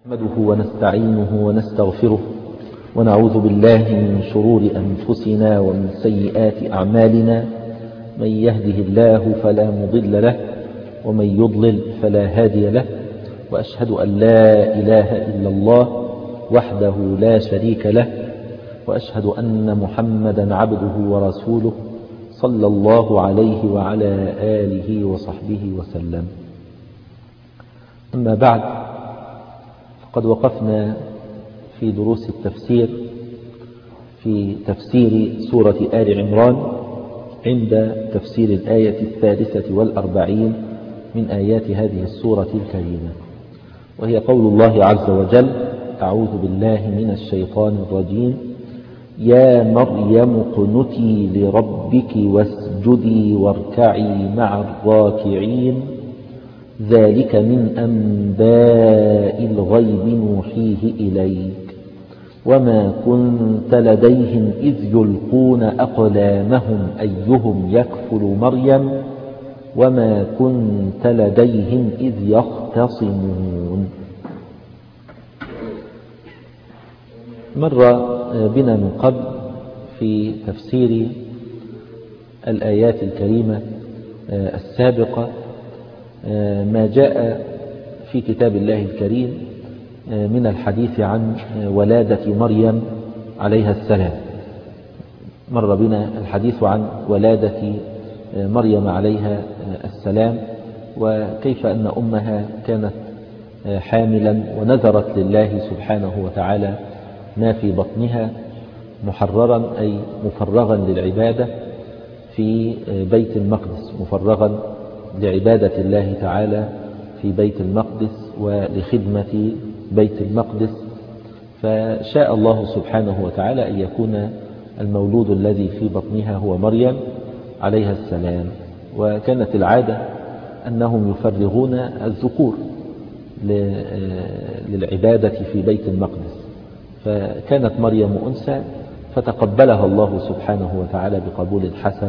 نحمده ونستعينه ونستغفره ونعوذ بالله من شرور أنفسنا ومن سيئات أعمالنا. من يهده الله فلا مضل له ومن يضلل فلا هادي له، وأشهد أن لا إله إلا الله وحده لا شريك له، وأشهد أن محمدا عبده ورسوله صلى الله عليه وعلى آله وصحبه وسلم. أما بعد، قد وقفنا في دروس التفسير في تفسير سورة آل عمران عند تفسير الآية 43 من آيات هذه السورة الكريمة، وهي قول الله عز وجل: أعوذ بالله من الشيطان الرجيم: يا مريم اقنتي لربك واسجدي واركعي مع الراكعين، ذلك من أنباء الغيب نوحيه إليك، وما كنت لديهم إذ يلقون أقلامهم أيهم يكفل مريم، وما كنت لديهم إذ يختصمون. مر بنا من قبل في تفسير الآيات الكريمة السابقة ما جاء في كتاب الله الكريم من الحديث عن ولادة مريم عليها السلام. مر بنا الحديث عن ولادة مريم عليها السلام، وكيف أن أمها كانت حاملا ونذرت لله سبحانه وتعالى ما في بطنها محررا أي مفرغا للعبادة في بيت المقدس، مفرغا لعبادة الله تعالى في بيت المقدس ولخدمة بيت المقدس. فشاء الله سبحانه وتعالى أن يكون المولود الذي في بطنها هو مريم عليها السلام، وكانت العادة أنهم يفرغون الذكور للعبادة في بيت المقدس، فكانت مريم أنثى فتقبلها الله سبحانه وتعالى بقبول حسن،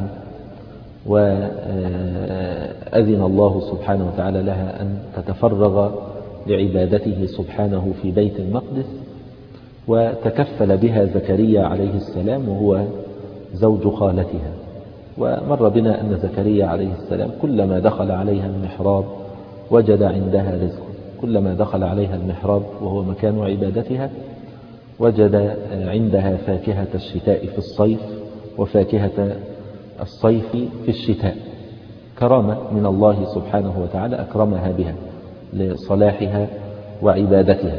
وأذن الله سبحانه وتعالى لها أن تتفرغ لعبادته سبحانه في بيت المقدس، وتكفل بها زكريا عليه السلام وهو زوج خالتها. ومر بنا أن زكريا عليه السلام كلما دخل عليها المحراب وجد عندها رزقا، كلما دخل عليها المحراب وهو مكان عبادتها وجد عندها فاكهة الشتاء في الصيف وفاكهة الصيف في الشتاء، كرامة من الله سبحانه وتعالى أكرمها بها لصلاحها وعبادتها.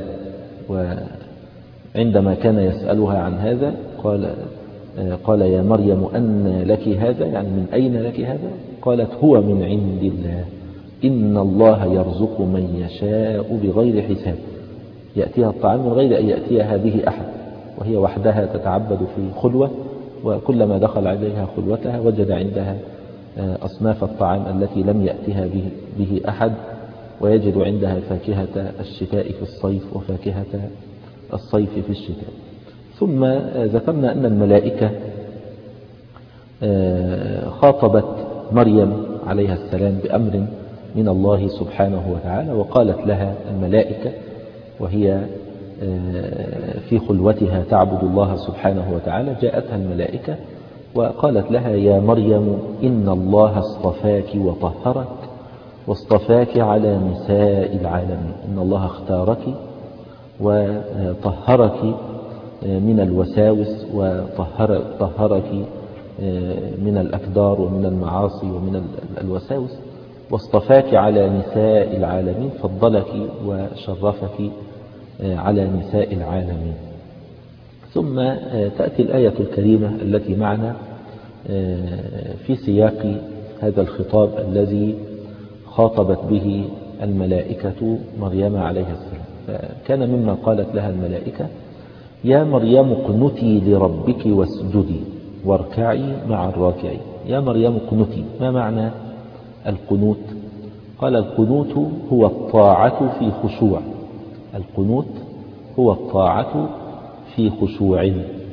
وعندما كان يسألها عن هذا قال يا مريم أن لك هذا، يعني من أين لك هذا؟ قالت هو من عند الله، إن الله يرزق من يشاء بغير حساب. يأتيها الطعام من غير أن يأتيها به أحد، وهي وحدها تتعبد في خلوة، وكلما دخل عليها خلوتها وجد عندها أصناف الطعام التي لم يأتها به أحد، ويجد عندها فاكهة الشتاء في الصيف وفاكهة الصيف في الشتاء. ثم ذكرنا أن الملائكة خاطبت مريم عليها السلام بأمر من الله سبحانه وتعالى، وقالت لها الملائكة وهي في خلوتها تعبد الله سبحانه وتعالى، جاءتها الملائكة وقالت لها يا مريم إن الله اصطفاك وطهرك واصطفاك على نساء العالمين، إن الله اختارك وطهرك من الوساوس وطهرك من الأكدار ومن المعاصي ومن الوساوس، واصطفاك على نساء العالمين، فضلك وشرفك على نساء العالمين. ثم تأتي الآية الكريمة التي معنا في سياق هذا الخطاب الذي خاطبت به الملائكة مريم عليها السلام. فكان مما قالت لها الملائكة يا مريم اقنتي لربك واسجدي واركعي مع الراكعين. يا مريم اقنتي، ما معنى القنوت؟ قال القنوت هو الطاعة في خشوع، القنوت هو الطاعة في خشوع.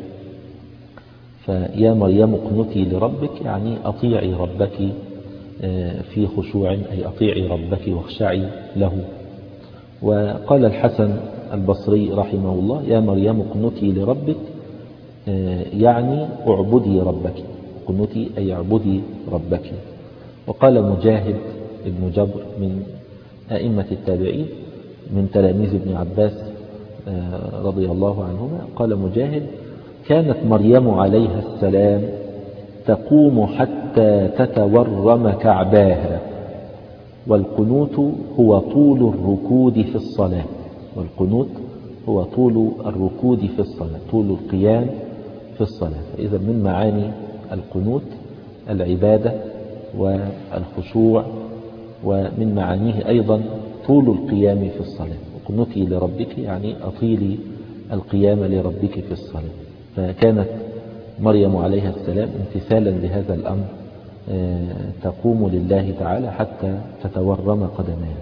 فيا مريم اقنتي لربك يعني أطيعي ربك في خشوع، أي أطيعي ربك واخشعي له. وقال الحسن البصري رحمه الله: يا مريم اقنتي لربك، يعني اعبدي ربك، اقنتي أي اعبدي ربك. وقال مجاهد ابن جبر من أئمة التابعين من تلاميذ ابن عباس رضي الله عنهما، قال مجاهد: كانت مريم عليها السلام تقوم حتى تتورم كعباها، والقنوت هو طول الركود في الصلاة. والقنوت هو طول الركود في الصلاة، طول القيام في الصلاة. فإذا من معاني القنوت العبادة والخشوع، ومن معانيه أيضا طول القيام في الصلاة. قنوتي لربك يعني أطيلي القيام لربك في الصلاة. فكانت مريم عليها السلام امتثالا لهذا الأمر تقوم لله تعالى حتى تتورم قدمها.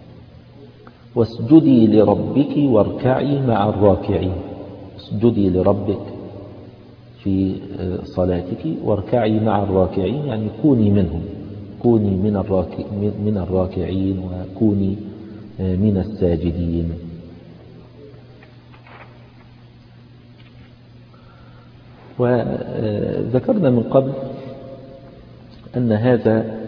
واسجدي لربك واركعي مع الراكعين. اسجدي لربك في صلاتك واركعي مع الراكعين، يعني كوني منهم، كوني من الراكعين وكوني من الساجدين. وذكرنا من قبل أن هذا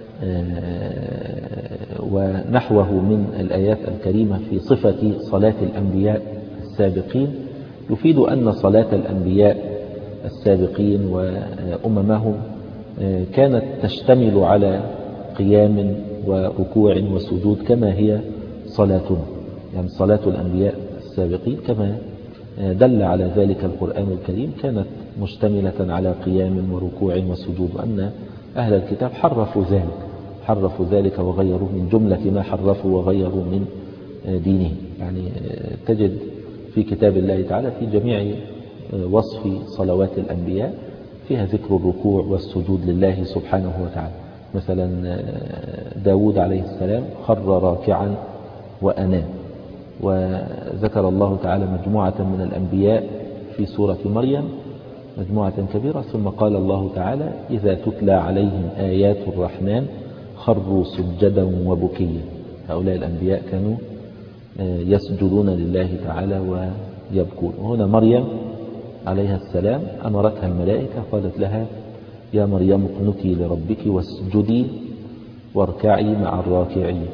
ونحوه من الآيات الكريمة في صفة صلاة الأنبياء السابقين يفيد أن صلاة الأنبياء السابقين وأممهم كانت تشتمل على قيام وركوع وسجود كما هي صلاتنا. يعني صلاة الأنبياء السابقين كما دل على ذلك القرآن الكريم كانت مشتملة على قيام وركوع وسجود، وأن أهل الكتاب حرفوا ذلك وغيروا من جملة ما حرفوا وغيروا من دينهم. يعني تجد في كتاب الله تعالى في جميع وصف صلوات الأنبياء فيها ذكر الركوع والسجود لله سبحانه وتعالى. مثلا داود عليه السلام خر راكعا وأنام. وذكر الله تعالى مجموعة من الأنبياء في سورة مريم، مجموعة كبيرة، ثم قال الله تعالى: إذا تتلى عليهم آيات الرحمن خروا سجدا وبكيا. هؤلاء الأنبياء كانوا يسجدون لله تعالى ويبكون. وهنا مريم عليها السلام أمرتها الملائكة، قالت لها: يا مريم اقنتي لربك واسجدي واركعي مع الراكعين.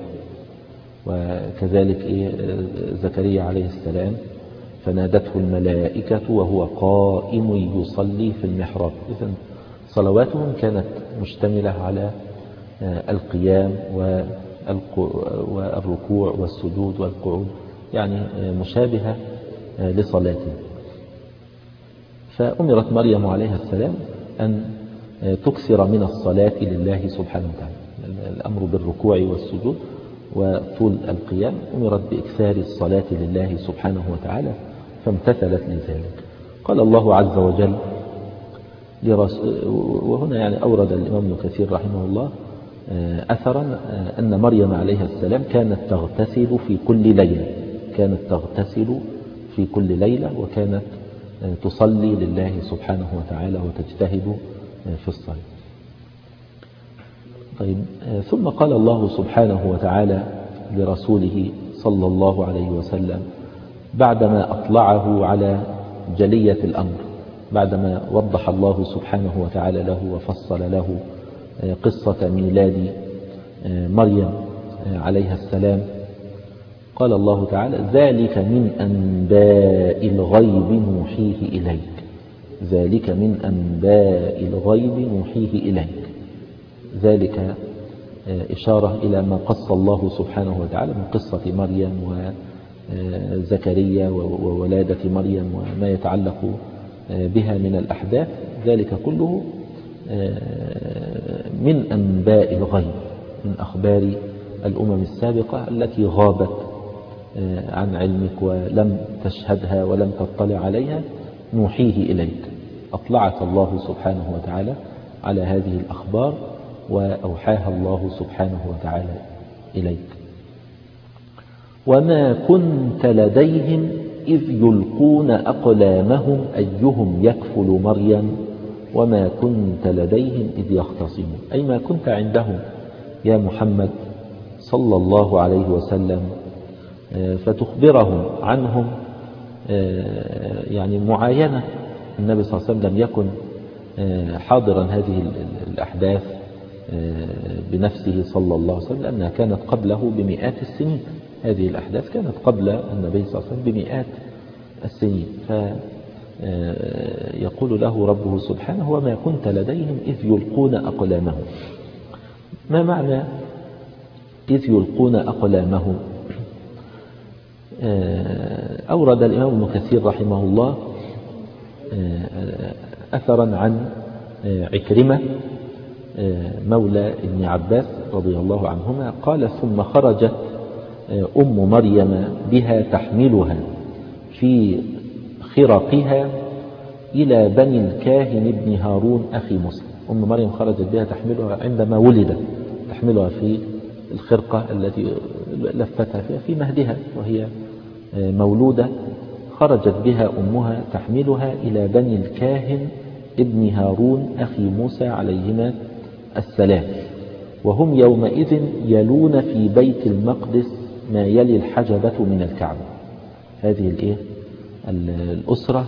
وكذلك زكريا عليه السلام فنادته الملائكة وهو قائم يصلي في المحراب. إذن صلواتهم كانت مشتملة على القيام والركوع والسجود والقعود، يعني مشابهة لصلاتهم. فأمرت مريم عليها السلام أن تكثر من الصلاة لله سبحانه وتعالى. الأمر بالركوع والسجود وطول القيام، أمرت بإكثار الصلاة لله سبحانه وتعالى فامتثلت لذلك. قال الله عز وجل وهنا يعني أورد الإمام ابن كثير رحمه الله أثرا أن مريم عليها السلام كانت تغتسل في كل ليلة، وكانت تصلي لله سبحانه وتعالى وتجتهد في الصلاة. طيب، ثم قال الله سبحانه وتعالى لرسوله صلى الله عليه وسلم بعدما أطلعه على جلية الأمر، بعدما وضح الله سبحانه وتعالى له وفصل له قصة ميلاد مريم عليها السلام، قال الله تعالى: ذلك من أنباء الغيب نوحيه إليك. ذلك من أنباء الغيب نوحيه إليك. ذلك إشارة إلى ما قص الله سبحانه وتعالى من قصة مريم وزكريا وولادة مريم وما يتعلق بها من الأحداث. ذلك كله من أنباء الغيب، من أخبار الأمم السابقة التي غابت عن علمك ولم تشهدها ولم تطلع عليها، نوحيه إليك. أطلعك الله سبحانه وتعالى على هذه الأخبار وأوحاها الله سبحانه وتعالى إليك. وما كنت لديهم إذ يلقون أقلامهم أيهم يكفل مريم وما كنت لديهم إذ يختصمون، أي ما كنت عندهم يا محمد صلى الله عليه وسلم فتخبرهم عنهم يعني معاينة. النبي صلى الله عليه وسلم لم يكن حاضرا هذه الأحداث بنفسه صلى الله عليه وسلم، لأنها كانت قبله بمئات السنين. هذه الأحداث كانت قبل النبي صلى الله عليه وسلم بمئات السنين. فيقول له ربه سبحانه: وما كنت لديهم إذ يلقون أقلامهم. ما معنى إذ يلقون أقلامهم؟ أورد الإمام ابن كثير رحمه الله أثرا عن عكرمة مولى ابن عباس رضي الله عنهما قال: ثم خرجت أم مريم بها تحملها في خرقها إلى بني الكاهن ابن هارون أخي مسلم. أم مريم خرجت بها تحملها عندما ولدت، تحملها في الخرقة التي لفتها فيها في مهدها وهي مولودة. خرجت بها أمها تحملها إلى بني الكاهن ابن هارون أخي موسى عليهما السلام، وهم يومئذ يلون في بيت المقدس ما يلي الحجبة من الكعبة. هذه الأسرة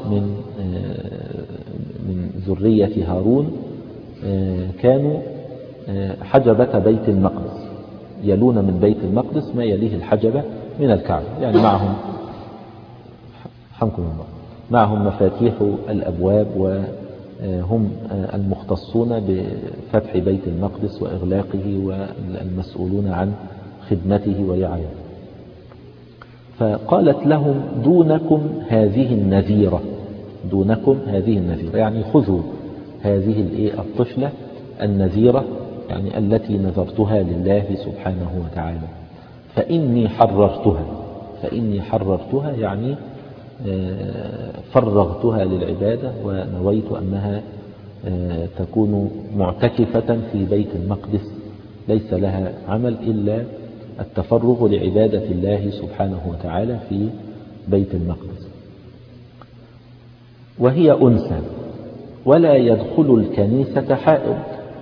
من ذرية هارون كانوا حجبة بيت المقدس، يلون من بيت المقدس ما يليه الحجبة من الكعبة، يعني معهم مفاتيح الأبواب، وهم المختصون بفتح بيت المقدس وإغلاقه والمسؤولون عن خدمته ورعايته. فقالت لهم: دونكم هذه النذيرة، دونكم هذه النذيرة، يعني خذوا هذه الطفلة النذيرة، يعني التي نذرتها لله سبحانه وتعالى، فإني حررتها يعني فرغتها للعبادة، ونويت أنها تكون معتكفة في بيت المقدس ليس لها عمل إلا التفرغ لعبادة الله سبحانه وتعالى في بيت المقدس. وهي أنثى ولا يدخل الكنيسة حائض،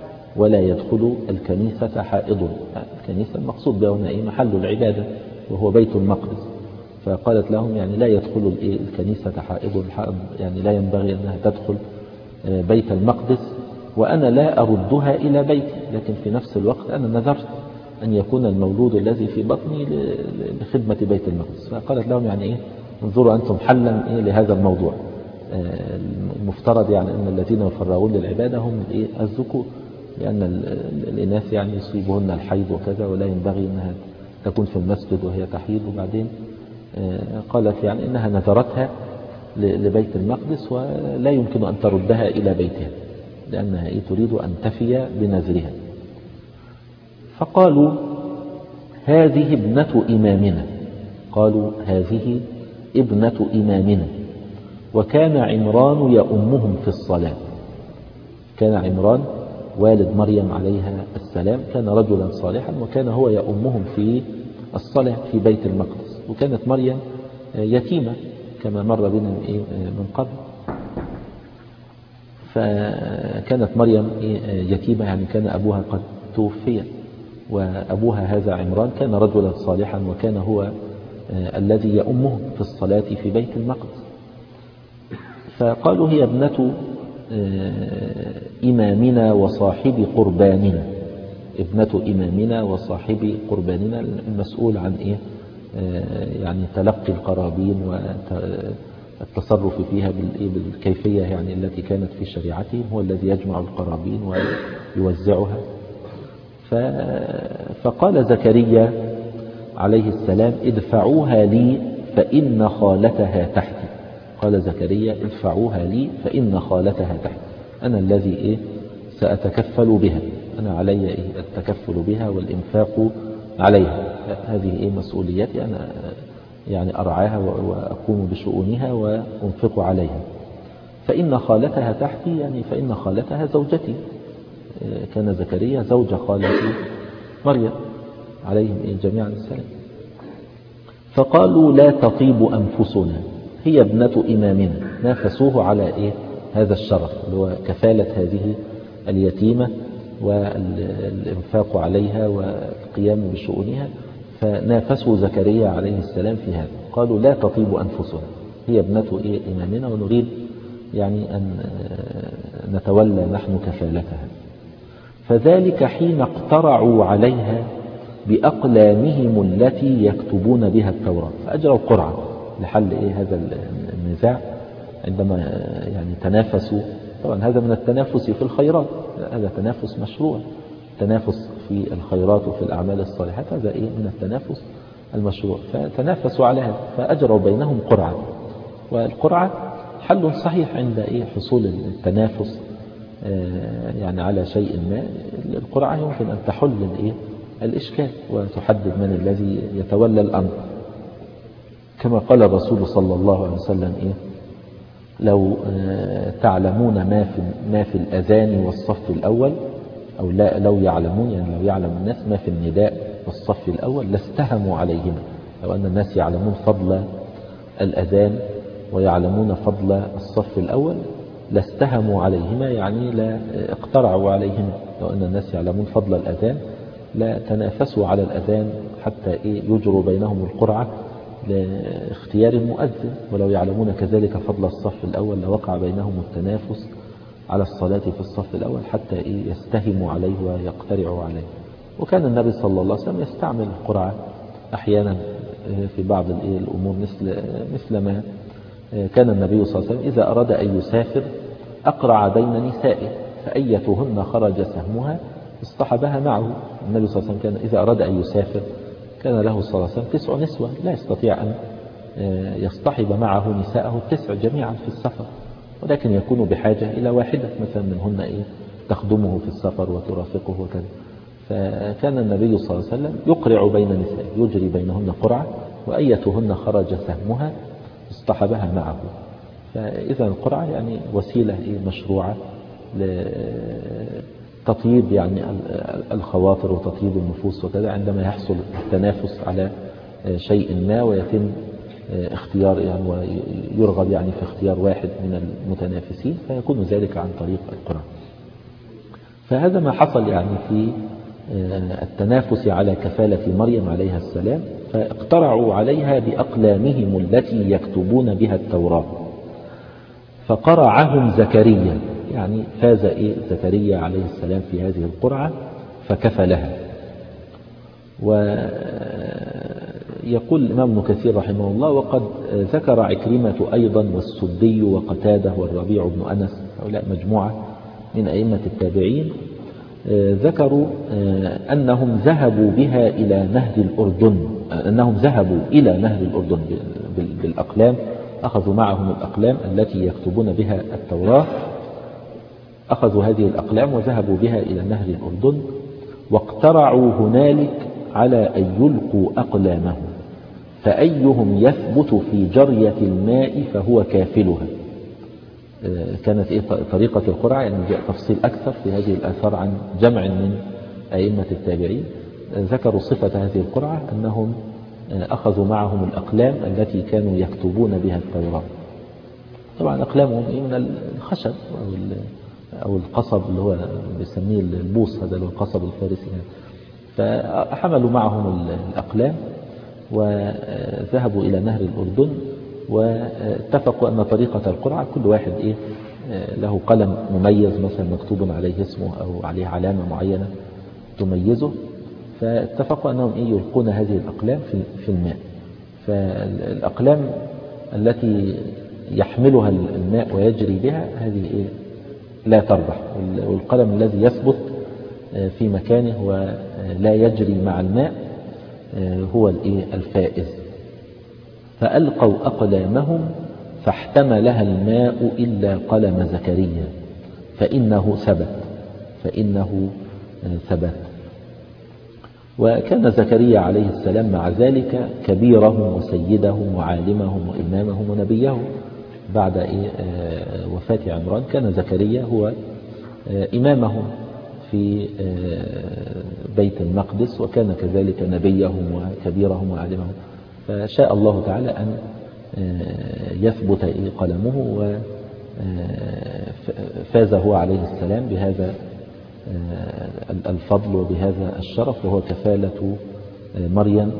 الكنيسة المقصود بها هنا محل العبادة وهو بيت المقدس. فقالت لهم يعني لا يدخل الكنيسة حائض، يعني لا ينبغي أنها تدخل بيت المقدس، وأنا لا أردها إلى بيتي، لكن في نفس الوقت أنا نذرت أن يكون المولود الذي في بطني لخدمة بيت المقدس. فقالت لهم يعني انظروا أنتم حلا لهذا الموضوع. المفترض يعني أن الذين يفرغون للعبادة هم الذكور، لأن الإناث يعني يصيبهن الحيض وكذا، ولا ينبغي أنها تكون في المسجد وهي تحيض. وبعدين قالت يعني إنها نذرتها لبيت المقدس ولا يمكن أن تردها إلى بيتها، لأنها تريد أن تفي بنذرها. فقالوا: هذه ابنة إمامنا، وكان عمران يؤمهم في الصلاة. كان عمران والد مريم عليها السلام كان رجلا صالحا، وكان هو يؤمهم في الصلاة في بيت المقدس. وكانت مريم يتيمة كما مر بنا من قبل. فكانت مريم يتيمة، يعني كان أبوها قد توفي، وأبوها هذا عمران كان رجلا صالحا، وكان هو الذي يؤمهم في الصلاة في بيت المقدس. فقالوا: هي ابنة إمامنا وصاحب قرباننا، قرباننا، المسؤول عن يعني تلقي القرابين والتصرف فيها بالكيفية يعني التي كانت في شريعتهم، هو الذي يجمع القرابين ويوزعها. فقال زكريا عليه السلام: ادفعوها لي فإن خالتها تحتي. قال زكريا: ادفعوها لي فإن خالتها تحتي، أنا الذي سأتكفل بها، أنا علي التكفل بها والإنفاق عليها، هذه مسؤوليتي، أنا يعني أرعاها وأقوم بشؤونها وأنفق عليها. فإن خالتها تحتي، يعني فإن خالتها زوجتي، كان زكريا زوج خالة مريم عليهم جميعا السلام. فقالوا: لا تطيب أنفسنا، هي ابنة إمامنا. نافسوه على هذا الشرف اللي هو كفالة هذه اليتيمة والإنفاق عليها والقيام بشؤونها. فنافسوا زكريا عليه السلام في هذا، قالوا لا تطيب أنفسنا، هي ابنة إمامنا ونريد يعني أن نتولى نحن كفالتها. فذلك حين اقترعوا عليها بأقلامهم التي يكتبون بها التوراة، فأجروا قرعة لحل هذا النزاع عندما يعني تنافسوا. طبعا هذا من التنافس في الخيرات، هذا تنافس مشروع، تنافس في الخيرات وفي الأعمال الصالحات، هذا من التنافس المشروع. فتنافسوا على هذا فأجروا بينهم قرعة، والقرعة حل صحيح عند حصول التنافس يعني على شيء ما. القرعة يمكن أن تحل الإشكال وتحدد من الذي يتولى الأمر، كما قال الرسول صلى الله عليه وسلم لو تعلمون ما في الأذان والصف الأول، أو لا لو يعلمون يعني لو يعلم الناس ما في النداء والصف الأول لاستهموا عليهما. لو أن الناس يعلمون فضل الأذان ويعلمون فضل الصف الأول لاستهموا عليهما، يعني لا اقترعوا عليهما. لو أن الناس يعلمون فضل الأذان لا تنافسوا على الأذان حتى يجروا بينهم القرعة لاختيار المؤذن، ولو يعلمون كذلك فضل الصف الأول لوقع بينهم التنافس على الصلاة في الصف الأول حتى يستهموا عليه ويقترعوا عليه. وكان النبي صلى الله عليه وسلم يستعمل القرعة أحيانا في بعض الأمور، مثل ما كان النبي صلى الله عليه وسلم إذا أراد أن يسافر أقرع بين نسائه، فأيتهن خرج سهمها اصطحبها معه. النبي صلى الله عليه وسلم كان إذا أراد أن يسافر كان له صلى الله عليه وسلم 9 نسوة، لا يستطيع أن يصطحب معه نساءه 9 جميعا في السفر، ولكن يكون بحاجة إلى واحدة مثلا منهن تخدمه في السفر وترافقه وكذا. فكان النبي صلى الله عليه وسلم يقرع بين نسائه، يجري بينهن قرعة، وأيتهن خرج سهمها اصطحبها معه. فإذا القرعة يعني وسيلة مشروعة لتطييب يعني الخواطر وتطييب النفوس وكذا، عندما يحصل التنافس على شيء ما ويتم اختيار يعني ويرغب يعني في اختيار واحد من المتنافسين، فيكون ذلك عن طريق القرعة. فهذا ما حصل يعني في التنافس على كفالة مريم عليها السلام، فاقترعوا عليها بأقلامهم التي يكتبون بها التوراة، فقرعهم زكريا، يعني فاز زكريا عليه السلام في هذه القرعة فكفلها. ويقول الإمام ابن كثير رحمه الله: وقد ذكر عكرمة أيضا والسدي وقتادة والربيع بن أنس، هؤلاء مجموعة من أئمة التابعين، ذكروا أنهم ذهبوا بها إلى نهر الأردن، أنهم ذهبوا إلى نهر الأردن بالأقلام، أخذوا معهم الأقلام التي يكتبون بها التوراة، أخذوا هذه الأقلام وذهبوا بها إلى نهر الأردن، واقترعوا هنالك على أن يلقوا أقلامهم، فأيهم يثبت في جرية الماء فهو كافلها. كانت طريقة القرعة، يعني جاء تفصيل أكثر في هذه الآثار عن جمع من أئمة التابعين، ذكروا صفة هذه القرعة أنهم أخذوا معهم الأقلام التي كانوا يكتبون بها التوراة. طبعا أقلامهم من الخشب أو القصب اللي هو بيسميه البوص، هذا اللي هو القصب الفارسي. فحملوا معهم الأقلام وذهبوا إلى نهر الأردن، واتفقوا أن طريقة القرعة كل واحد له قلم مميز مثلا مكتوب عليه اسمه أو عليه علامة معينة تميزه، فاتفقوا أنهم يلقون هذه الأقلام في الماء. فالأقلام التي يحملها الماء ويجري بها هذه لا تربح، والقلم الذي يثبت في مكانه ولا يجري مع الماء هو الفائز. فألقوا أقلامهم فاحتملها الماء إلا قلم زكريا فإنه ثبت. وكان زكريا عليه السلام مع ذلك كبيرهم وسيدهم وعالمهم وإمامهم ونبيهم. بعد وفاة عمران كان زكريا هو إمامهم في بيت المقدس، وكان كذلك نبيهم وكبيرهم وعالمهم. فشاء الله تعالى أن يثبت قلمه، وفاز هو عليه السلام بهذا الفضل وبهذا الشرف، وهو كفالة مريم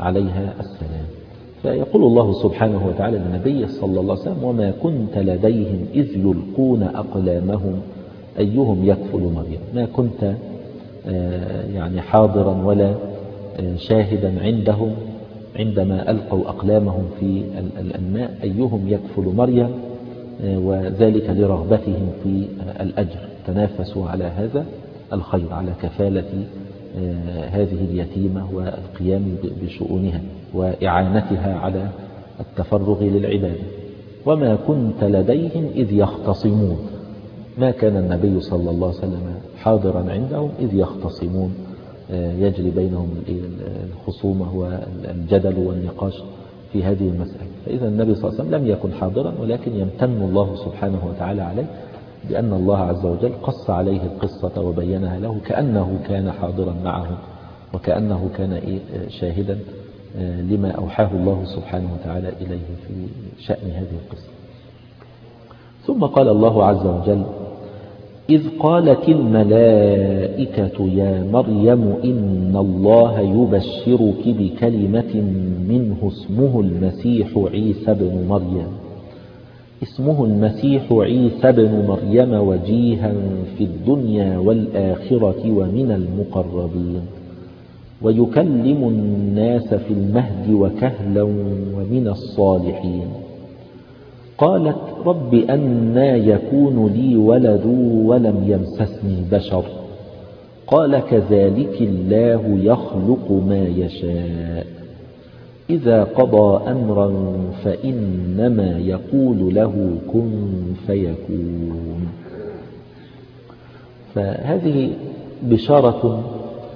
عليها السلام. فيقول الله سبحانه وتعالى للنبي صلى الله عليه وسلم: وما كنت لديهم إذ يلقون أقلامهم أيهم يكفل مريم. ما كنت يعني حاضرا ولا شاهدا عندهم عندما ألقوا أقلامهم في الماء أيهم يكفل مريم، وذلك لرغبتهم في الأجر، تنافسوا على هذا الخير، على كفالة هذه اليتيمة والقيام بشؤونها وإعانتها على التفرغ للعبادة. وما كنت لديهم إذ يختصمون. ما كان النبي صلى الله عليه وسلم حاضرا عندهم إذ يختصمون، يجري بينهم الخصومة والجدل والنقاش في هذه المسألة. فإذا النبي صلى الله عليه وسلم لم يكن حاضرا، ولكن يمتن الله سبحانه وتعالى عليه بأن الله عز وجل قص عليه القصة وبينها له كأنه كان حاضرا معهم، وكأنه كان شاهدا لما أوحاه الله سبحانه وتعالى إليه في شأن هذه القصة. ثم قال الله عز وجل: إذ قالت الملائكة يا مريم إن الله يبشرك بكلمة منه اسمه المسيح عيسى بن مريم. اسمه المسيح عيسى بن مريم وجيها في الدنيا والآخرة ومن المقربين ويكلم الناس في المهد وكهلا ومن الصالحين. قالت: رب أنى يكون لي ولد ولم يمسسني بشر قال: كذلك الله يخلق ما يشاء إذا قضى أمرا فإنما يقول له كن فيكون. فهذه بشارة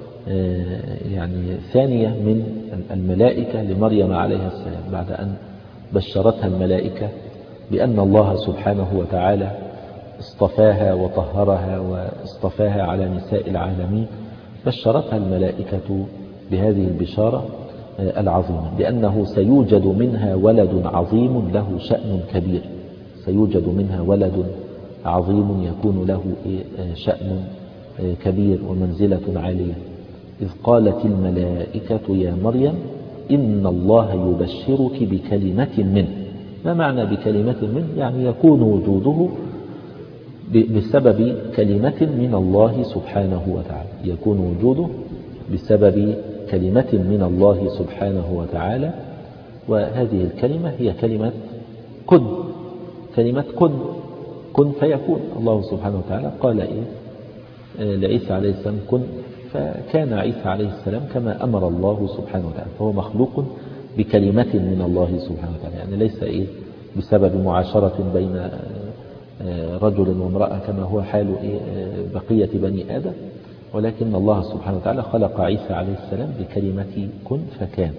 يعني ثانية من الملائكة لمريم عليها السلام، بعد أن بشرتها الملائكة بأن الله سبحانه وتعالى اصطفاها وطهرها واصطفاها على نساء العالمين. بشرتها الملائكة بهذه البشارة العظيمة بأنه سيوجد منها ولد عظيم له شأن كبير، سيوجد منها ولد عظيم يكون له شأن كبير ومنزلة عالية. إذ قالت الملائكة يا مريم إن الله يبشرك بكلمة منه. ما معنى بكلمة منه؟ يعني يكون وجوده بسبب كلمة من الله سبحانه وتعالى، يكون وجوده بسبب كلمة من الله سبحانه وتعالى. وهذه الكلمة هي كلمة كن، كلمة كن فيكون. الله سبحانه وتعالى قال لعيسى عليه السلام كن، فكان عيسى عليه السلام كما أمر الله سبحانه وتعالى، فهو مخلوق بكلمة من الله سبحانه وتعالى، يعني ليس بسبب معاشرة بين رجل وامرأة كما هو حال بقية بني آدم، ولكن الله سبحانه وتعالى خلق عيسى عليه السلام بكلمة كن فكان.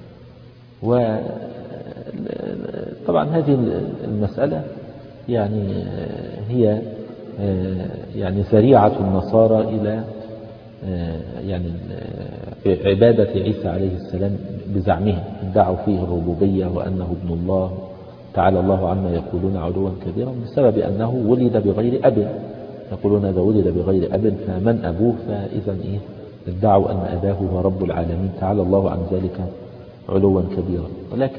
وطبعا هذه المسألة يعني هي يعني ذريعة النصارى إلى يعني عبادة عيسى عليه السلام بزعمهم، ادعوا فيه الربوبية وأنه ابن الله تعالى الله عما يقولون علوا كبيرا، بسبب أنه ولد بغير أب. يقولون إذا ولد بغير أب فمن أبوه؟ فإذا ادعوا أن أباه هو رب العالمين تعالى الله عن ذلك علوا كبيرا.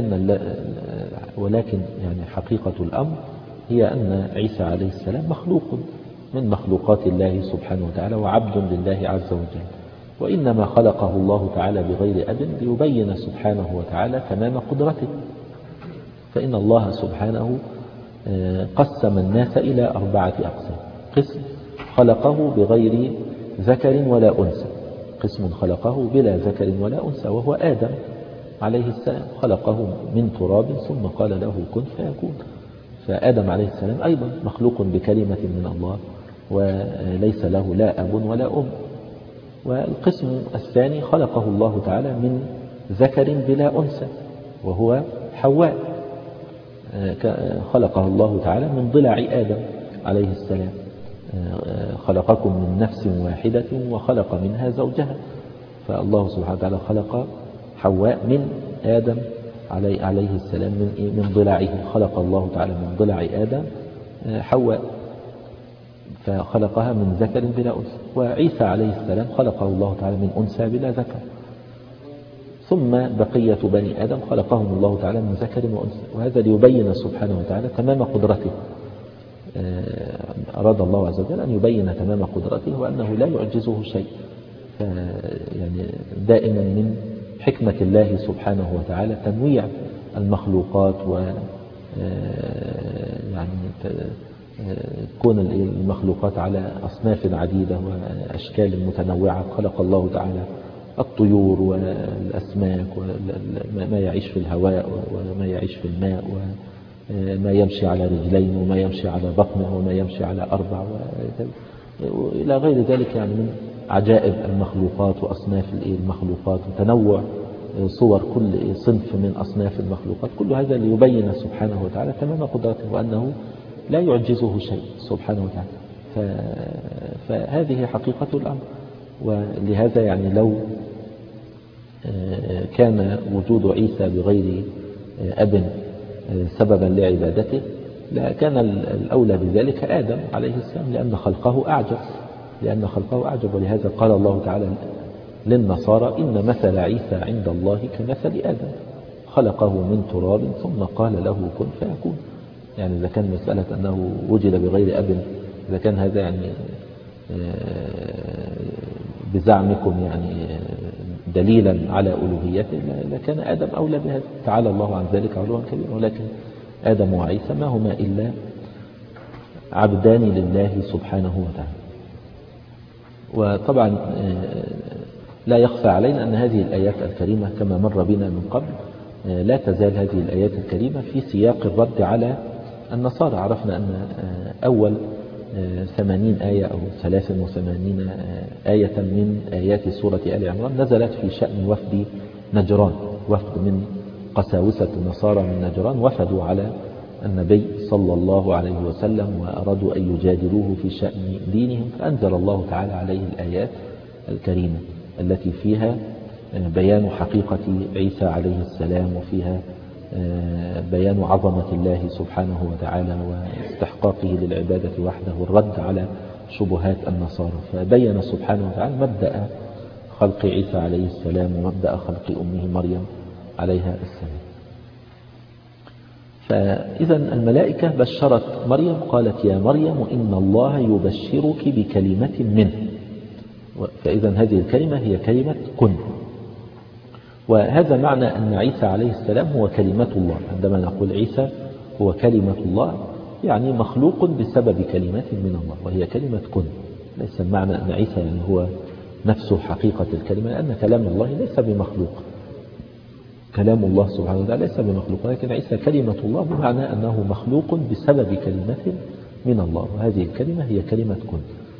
ولكن يعني حقيقة الأمر هي أن عيسى عليه السلام مخلوق من مخلوقات الله سبحانه وتعالى وعبد لله عز وجل، وإنما خلقه الله تعالى بغير أب ليبين سبحانه وتعالى تمام قدرته. فإن الله سبحانه قسم الناس إلى 4 أقسام: قسم خلقه بغير ذكر ولا أنثى، قسم خلقه بلا ذكر ولا أنثى وهو آدم عليه السلام، خلقه من تراب ثم قال له كن فيكون. فآدم عليه السلام أيضا مخلوق بكلمة من الله وليس له لا أب ولا أم. والقسم الثاني خلقه الله تعالى من ذكر بلا أنثى وهو حواء، خلقه الله تعالى من ضلع آدم عليه السلام، خلقكم من نفس واحدة وخلق منها زوجها. فالله سبحانه وتعالى خلق حواء من آدم عليه السلام من ضلعه، خلق الله تعالى من ضلع آدم حواء فخلقها من ذكر بلا أنثى. وعيسى عليه السلام خلقه الله تعالى من أنثى بلا ذكر، ثم بقية بني آدم خلقهم الله تعالى من ذكر وأنثى، وهذا ليبين سبحانه وتعالى تمام قدرته. أراد الله عز وجل أن يبين تمام قدرته وأنه لا يعجزه شيء. يعني دائما من حكمة الله سبحانه وتعالى تنويع المخلوقات، و يعني كون المخلوقات على أصناف عديدة وأشكال متنوعة. خلق الله تعالى الطيور والأسماك وما يعيش في الهواء وما يعيش في الماء، وما يمشي على رجلين وما يمشي على بطنه وما يمشي على أربع إلى غير ذلك، يعني من عجائب المخلوقات وأصناف المخلوقات وتنوع صور كل صنف من أصناف المخلوقات. كل هذا ليبين سبحانه وتعالى تمام قدرته وأنه لا يعجزه شيء سبحانه وتعالى. فهذه حقيقة الأمر. ولهذا يعني لو كان وجود عيسى بغير أب سببا لعبادته لكان الأولى بذلك آدم عليه السلام، لأن خلقه أعجب. ولهذا قال الله تعالى للنصارى إن مثل عيسى عند الله كمثل آدم خلقه من تراب ثم قال له كن فيكون. يعني إذا كان مسألة أنه وجد بغير أب، إذا كان هذا يعني بزعمكم يعني دليلا على ألوهيته لكان آدم أولى بهذا. تعالى الله عن ذلك علوا كبيرا. ولكن آدم وعيسى ما هما إلا عبدان لله سبحانه وتعالى. وطبعا لا يخفى علينا أن هذه الآيات الكريمة كما مر بنا من قبل لا تزال هذه الآيات الكريمة في سياق الرد على النصارى. عرفنا أن أول 80 آية أو 83 آية من آيات سورة آل عمران نزلت في شأن وفد نجران، وفد من قساوسة النصارى من نجران وفدوا على النبي صلى الله عليه وسلم وأرادوا أن يجادلوه في شأن دينهم، فأنزل الله تعالى عليه الآيات الكريمة التي فيها بيان حقيقة عيسى عليه السلام، وفيها بيان عظمة الله سبحانه وتعالى واستحقاقه للعبادة وحده والرد على شبهات النصارى. فبين سبحانه وتعالى مبدأ خلق عيسى عليه السلام ومبدأ خلق أمه مريم عليها السلام. فإذا الملائكة بشرت مريم قالت يا مريم إن الله يبشرك بكلمة منه. فإذا هذه الكلمة هي كلمة كن. وهذا معنى أن عيسى عليه السلام هو كلمة الله. عندما نقول عيسى هو كلمة الله يعني مخلوق بسبب كلمة من الله وهي كلمة كن. ليس معنى أن عيسى يعني هو نفسه حقيقة الكلمة، لأن كلام الله ليس بمخلوق. كلام الله سبحانه وتعالى ليس بمخلوق، لكن عيسى كلمة الله بمعنى أنه مخلوق بسبب كلمة من الله، وهذه الكلمة هي كلمة كن.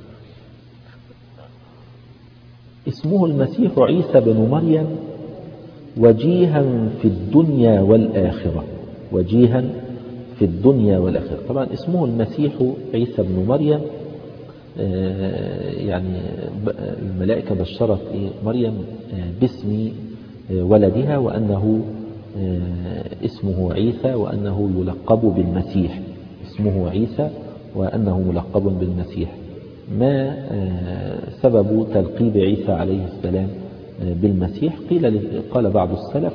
اسمه المسيح عيسى بن مريم وجيها في الدنيا والآخرة. وجيها في الدنيا والآخرة. طبعا اسمه المسيح عيسى بن مريم، يعني الملائكة بشرت مريم باسم ولدها وأنه اسمه عيسى وأنه يلقب بالمسيح. اسمه عيسى وأنه ملقب بالمسيح. ما سبب تلقيب عيسى عليه السلام بالمسيح؟ قال بعض السلف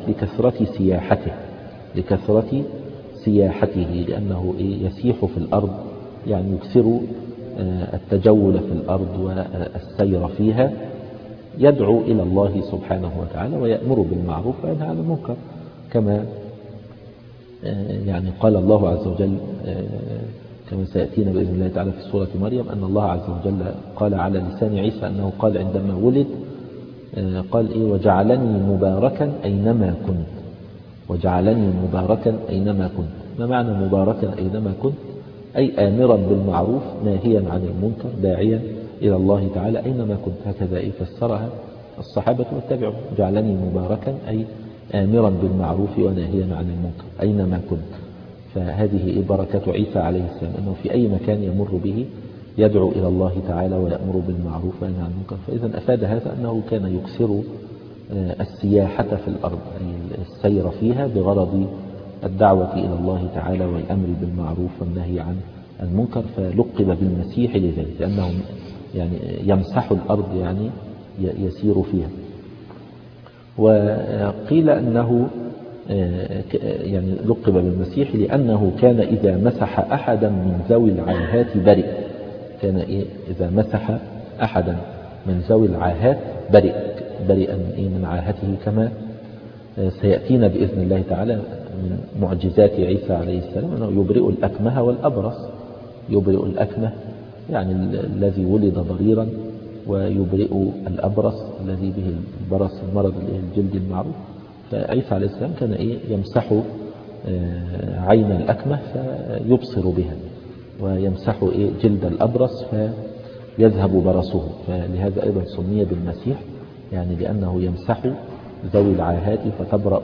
لكثرة سياحته لأنه يسيح في الأرض، يعني يكثر التجول في الأرض والسير فيها، يدعو إلى الله سبحانه وتعالى ويأمر بالمعروف وينهى عن المنكر، كما يعني قال الله عز وجل كما سيأتينا بإذن الله تعالى في سورة مريم أن الله عز وجل قال على لسان عيسى أنه قال عندما ولد قال وجعلني مباركا أينما كنت. وجعلني مباركا أينما كنت. ما معنى مباركا أينما كنت؟ أي آمرا بالمعروف ناهيا عن المنكر داعيا إلى الله تعالى أينما كنت. هكذا فسرها الصحابة والتابعون. جعلني مباركا أي آمرا بالمعروف وناهيا عن المنكر أينما كنت. فهذه بركة عيسى عليه السلام أنه في أي مكان يمر به يدعو إلى الله تعالى ويأمر بالمعروف وينهى عن المنكر. فإذا أفاد هذا أنه كان يكثر السياحة في الأرض أي السير فيها بغرض الدعوة إلى الله تعالى والأمر بالمعروف والنهي عن المنكر. فلقب بالمسيح لذلك لأنه يعني يمسح الأرض يعني يسير فيها. وقيل أنه يعني لقب بالمسيح لأنه كان إذا مسح أحدا من ذوي العاهات برئ. كان إذا مسح أحدا من ذوي العاهات برئا من عاهته، كما سيأتينا بإذن الله تعالى من معجزات عيسى عليه السلام أنه يبرئ الأكمه والأبرص. يبرئ الأكمه يعني الذي ولد ضريرا، ويبرئ الأبرص الذي به البرص، المرض الجلدي المعروف. فعيسى عليه السلام كان يمسح عين الأكمه فيبصر بها، ويمسح جلد الأبرص فيذهب برصه. فلهذا أيضا سمي بالمسيح، يعني لأنه يمسح ذوي العاهات فتبرأ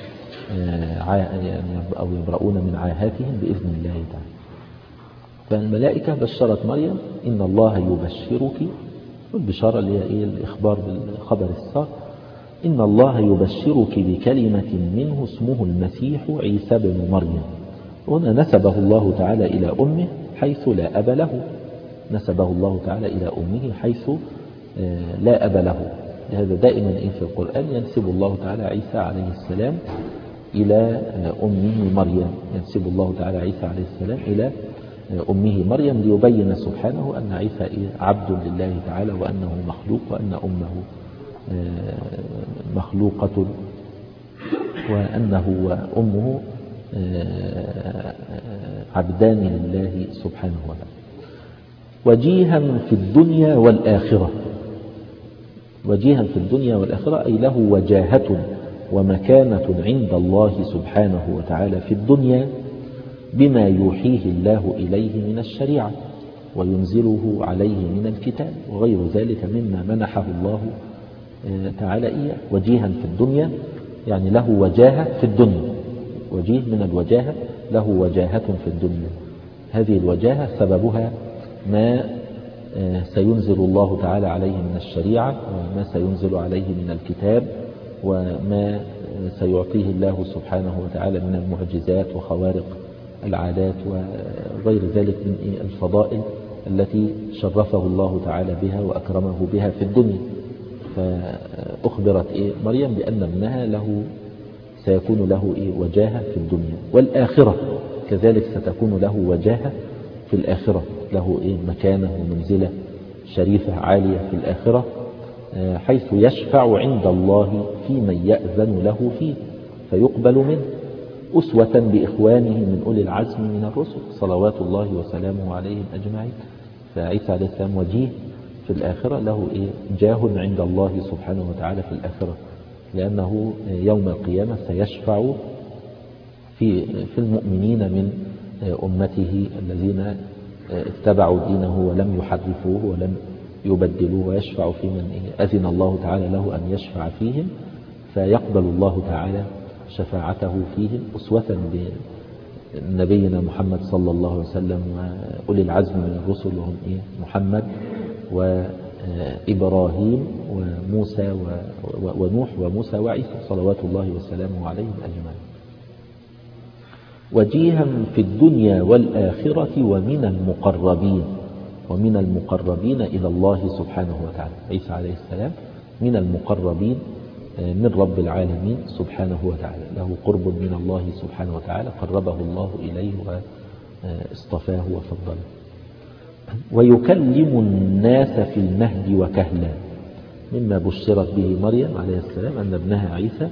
أو يبرؤون من عاهاتهم بإذن الله تعالى. فالملائكة بشرت مريم إن الله يبشرك، والبشارة اللي هي الإخبار بالخبر السار، إن الله يبشرك بكلمة منه اسمه المسيح عيسى بن مريم. هنا نسبه الله تعالى إلى أمه حيث لا أب له. نسبه الله تعالى إلى أمه حيث لا أب له. لهذا دائما في القرآن ينسب الله تعالى عيسى عليه السلام إلى أمه مريم. ينسب الله تعالى عيسى عليه السلام إلى أمه مريم ليبين سبحانه أن عيسى عبد لله تعالى، وأنه مخلوق، وأن أمه مخلوقة، وأنه وأمه عبدان لله سبحانه وتعالى. وجيها في الدنيا والآخرة. وجيها في الدنيا والآخرة أي له وجاهة ومكانة عند الله سبحانه وتعالى في الدنيا بما يوحيه الله إليه من الشريعة وينزله عليه من الكتاب وغير ذلك مما منحه الله تعالى إياه. وجيها في الدنيا يعني له وجاهة في الدنيا. وجيه من الوجاهة، له وجاهة في الدنيا. هذه الوجاهة سببها ما سينزل الله تعالى عليه من الشريعة، وما سينزل عليه من الكتاب، وما سيعطيه الله سبحانه وتعالى من المعجزات وخوارق العادات وغير ذلك من الفضائل التي شرفه الله تعالى بها وأكرمه بها في الدنيا. فأخبرت مريم بأن ابنها سيكون له وجاهة في الدنيا. والآخرة كذلك ستكون له وجاهة في الآخرة، له مكانة ومنزلة شريفة عالية في الآخرة، حيث يشفع عند الله في من يأذن له فيه فيقبل منه، أسوة بإخوانه من أولي العزم من الرسل صلوات الله وسلامه عليهم أجمعين. فعيسى عليه السلام وجيه في الآخرة، له جاه عند الله سبحانه وتعالى في الآخرة، لأنه يوم القيامة سيشفع في المؤمنين من أمته الذين اتبعوا دينه ولم يحرفوه ولم يبدلوه، ويشفع في من أذن الله تعالى له أن يشفع فيهم، فيقبل الله تعالى شفاعته فيهم، أسوة بنبينا محمد صلى الله عليه وسلم وأولي العزم من الرسل، وهم محمد وإبراهيم وموسى ونوح وموسى وعيسى صلوات الله وسلامه عليهم أجمعين. وجيها في الدنيا والآخرة ومن المقربين إلى الله سبحانه وتعالى. عيسى عليه السلام من المقربين من رب العالمين سبحانه وتعالى، له قرب من الله سبحانه وتعالى، قربه الله إليه واصطفاه وفضله. ويكلم الناس في المهد وكهلا. مما بشرت به مريم عليه السلام أن ابنها عيسى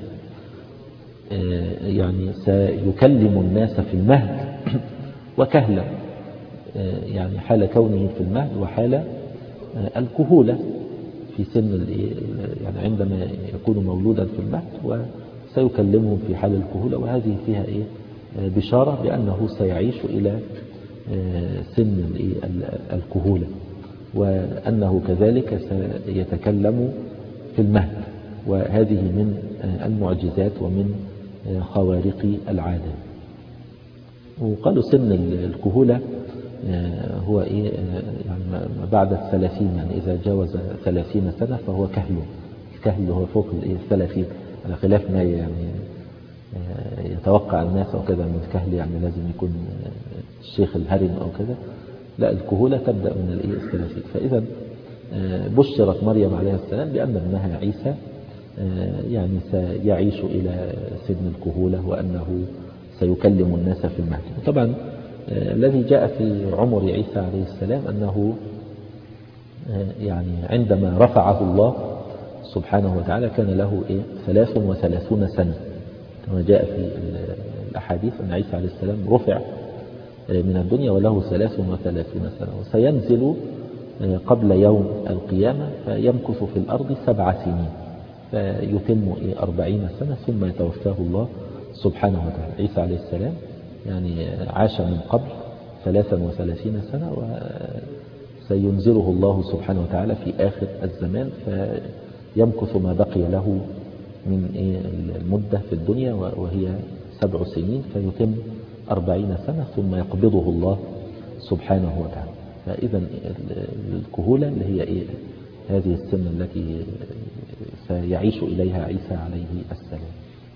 يعني سيكلم الناس في المهد وكهلا، يعني حال كونه في المهد وحال الكهولة في سن يعني عندما يكون مولودا في المهد، وسيكلمهم في حال الكهولة. وهذه فيها بشارة بأنه سيعيش إلى سن الكهولة، وأنه كذلك سيتكلم في المهد. وهذه من المعجزات ومن خوارق العادة. وقالوا سن الكهولة هو يعني بعد 30، يعني إذا جاوز 30 سنة فهو كهل. الكهل هو فوق 30، على خلاف ما يعني يتوقع الناس أو كذا من الكهل، يعني لازم يكون الشيخ الهرم أو كذا. لا، الكهولة تبدأ من 30. فإذا بشرت مريم عليه السلام بأن ابنها عيسى يعني سيعيش إلى سن الكهولة وأنه سيكلم الناس في المهد. طبعا الذي جاء في عمر عيسى عليه السلام أنه يعني عندما رفعه الله سبحانه وتعالى كان له 33 سنة، كما جاء في الأحاديث أن عيسى عليه السلام رفع من الدنيا وله 33 سنة، وسينزل قبل يوم القيامة فيمكث في الأرض 7 سنين فيتم 40 سنة ثم يتوفاه الله سبحانه وتعالى. عيسى عليه السلام يعني عاش من قبل 33 سنة وسينزله الله سبحانه وتعالى في آخر الزمان فيمكث ما بقي له من المدة في الدنيا وهي 7 سنين فيتم 40 سنة ثم يقبضه الله سبحانه وتعالى. فإذا الكهولة اللي هي هذه السن التي سيعيش إليها عيسى عليه السلام.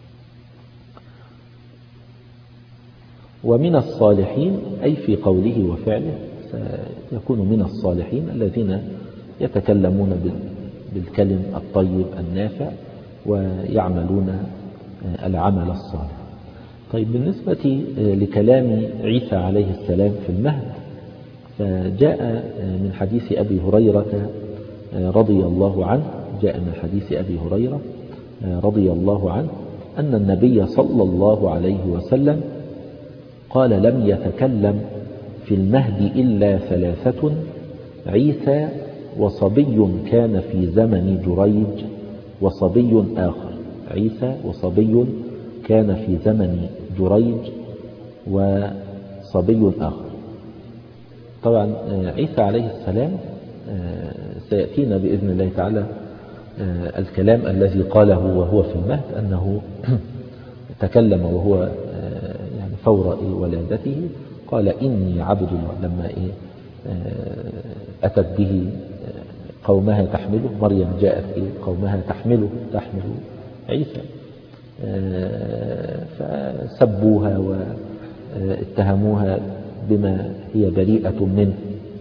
ومن الصالحين أي في قوله وفعله سيكون من الصالحين الذين يتكلمون بالكلم الطيب النافع ويعملون العمل الصالح. طيب بالنسبة لكلام عيسى عليه السلام في المهد فجاء من حديث أبي هريرة رضي الله عنه، جاء من حديث أبي هريرة رضي الله عنه أن النبي صلى الله عليه وسلم قال لم يتكلم في المهد إلا 3: عيسى وصبي كان في زمن جريج وصبي آخر. عيسى وصبي كان في زمن جريج وصبي آخر. طبعا عيسى عليه السلام سيأتينا بإذن الله تعالى الكلام الذي قاله وهو في المهد أنه تكلم وهو يعني فور ولادته قال إني عبد الله، لما أتت به قومها تحمله، مريم جاءت قومها تحمل عيسى فسبوها واتهموها بما هي بريئة منه،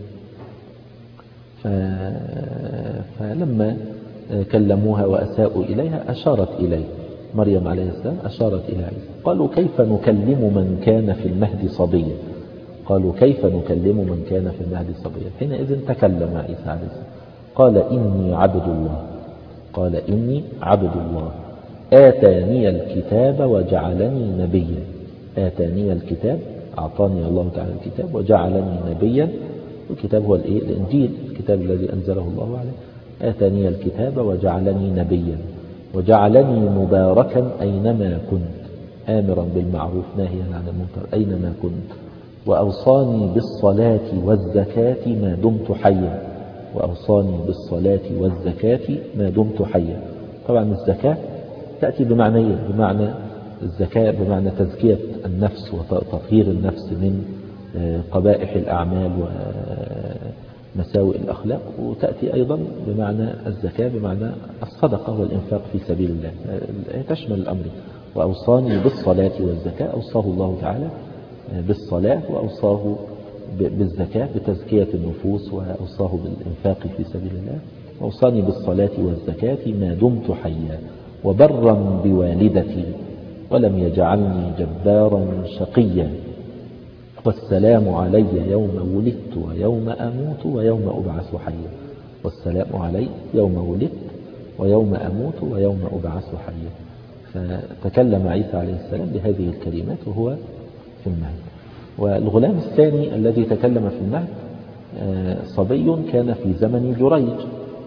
فلما كلموها وأساءوا إليها أشارت إليه مريم عليه السلام، أشارت إلى عيسى. قالوا كيف نكلم من كان في المهد صبيا؟ قالوا كيف نكلم من كان في المهد صبيا؟ حينئذ تكلم عيسى عليه السلام قال إني عبد الله، قال إني عبد الله آتاني الكتاب وجعلني نبيا. آتاني الكتاب، أعطاني الله تعالى الكتاب وجعلني نبيا. الكتاب هو الإنجيل، الكتاب الذي أنزله الله عليه. آتاني الكتاب وجعلني نبيا وجعلني مباركا أينما كنت آمرا بالمعروف ناهيا عن المنكر أينما كنت وأوصاني بالصلاة والزكاة ما دمت حيا. وأوصاني بالصلاة والزكاة ما دمت حيا. طبعا الزكاة تأتي بمعنيين، بمعنى الزكاة بمعنى تزكية النفس وتطهير النفس من قبائح الأعمال ومساوئ الأخلاق، وتأتي أيضا بمعنى الزكاة بمعنى الصدقة والإنفاق في سبيل الله، تشمل الأمر. وأوصاني بالصلاة والزكاة، أوصاه الله تعالى بالصلاة وأوصاه بالزكاة بتزكية النفوس وأوصاه بالإنفاق في سبيل الله. أوصاني بالصلاة والزكاة ما دمت حيا وبرا بوالدتي ولم يجعلني جبارا شقيا والسلام علي يوم ولدت ويوم أموت ويوم أبعث حيا. والسلام علي يوم ولدت ويوم أموت ويوم أبعث حيا. فتكلم عيسى عليه السلام بهذه الكلمات وهو في المهد. والغلام الثاني الذي تكلم في المهد صبي كان في زمن جريج،